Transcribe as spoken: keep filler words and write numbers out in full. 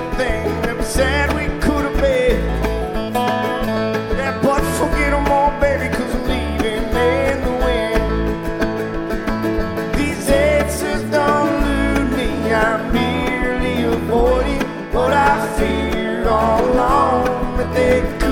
everything that we said we could have been. Yeah, but forget them all, baby, cause I'm leaving in the wind. These answers don't elude me, I'm merely avoiding what I feared all along, that they